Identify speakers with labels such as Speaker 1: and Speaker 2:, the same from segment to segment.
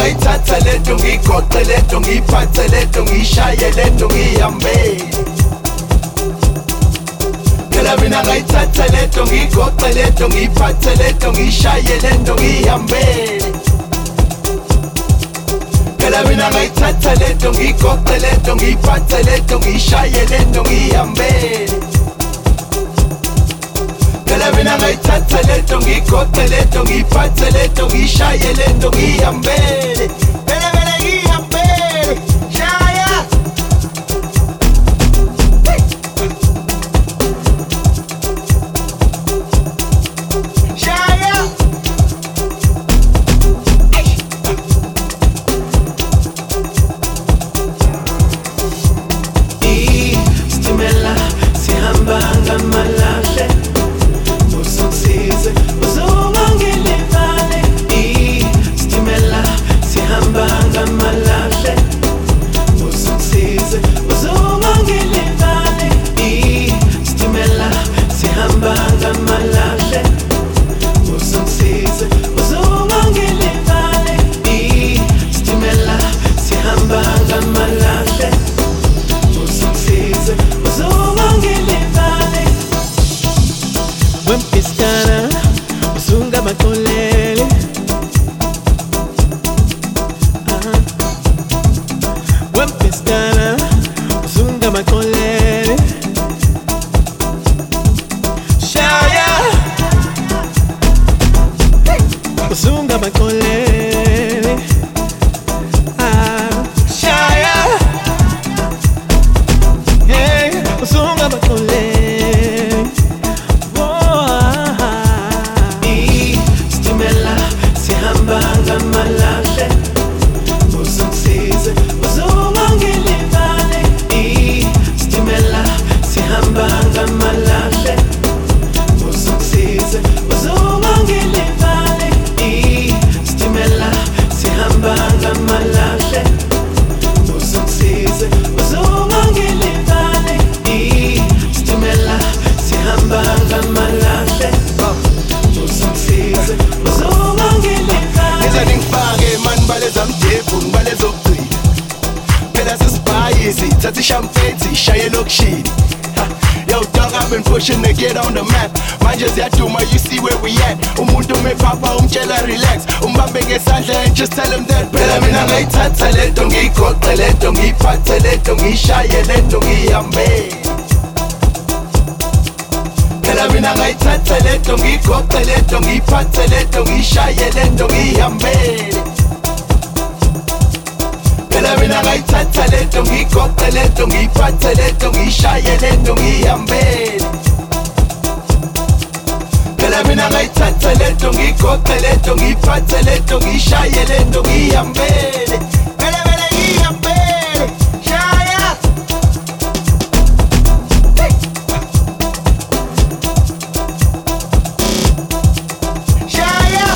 Speaker 1: ngayithatha lento ngigoqe lento ngiyiphathe lento ngiyishaye lento ngiyihambele phela mina ngayithatha lento ngigoqe lento ngiyiphathe lento ngiyishaye lento ngiyihambele phela mina ngayithatha lento ngigoqe lento ngiyiphathe lento ngiyishaye lento ngiyihambele phela mina ngayithatha lento ngigoqe lento ngiyiphathe lento ngiyishaye lento ngiyihambele phela mina ngiyihambele shaya shaya
Speaker 2: Stimela sihamba ngamalahle usungisize uzungangilibale Stimela sihamba ngamalahle usungisize uzungangilibale Stimela sihamba ngamalahle usungisize uzungangilibale Stimela sihamba ngamalahle usungisize uzungangilibale Wempiskana usunga makolele Wempiskana usunga makolele Shaya usunga makolele Shaya Hey usunga makolele Stimela sihamba ngamalahle usungisize uzungangilibale Stimela sihamba ngamalahle usungisize uzungangilibale Stimela sihamba ngamalahle usungisize uzungangilibale Stimela sihamba ngamalahle usungisize uzungangilibale
Speaker 1: Eza ngifake man baleza mdevu ngibaleza ukugcina phela sesibhayisi thatha ishampeni sishaye lokishini Yo dog I've been pushing to get on the map manje ziyaduma you see where we at umuntu umepapa umtshela relax umbambe ngesandla and just tell him that phela mina ngayithatha lento ngiyigoqe lento ngiyiphathe lento ngiyishaye lento ngiyihambele phela mina ngayithatha lento ngiyigoqe lento ngiyiphathe lento ngiyishaye lento ngiyihambele phela mina ngayithatha lento ngiyigoqe lento ngiyiphathe lento ngiyishaye lento ngiyihambele phela mina ngayithatha lento ngiyigoqe lento ngiyiphathe lento ngiyishaye lento ngiyihambele phela mina ngiyihambele shaya shaya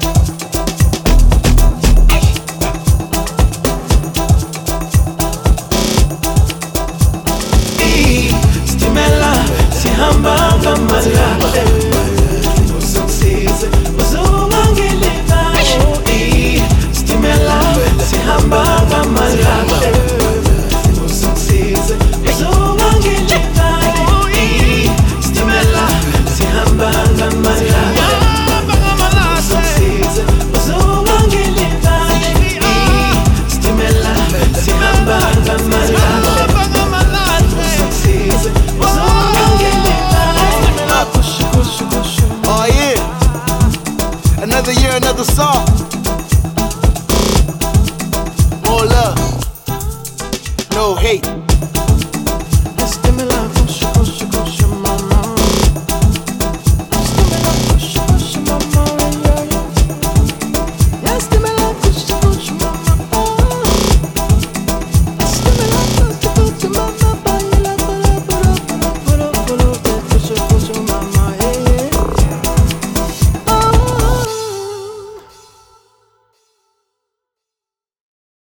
Speaker 2: Stimela sihamba ngamalahle usungisize uzungangilibale Stimela sihamba ngamalahle usungisize uzungangilibale Stimela sihamba ngamalahle usungisize uzungangilibale Stimela sihamba ngamalahle
Speaker 1: Oh yeah, another year, another song. More love, no hate.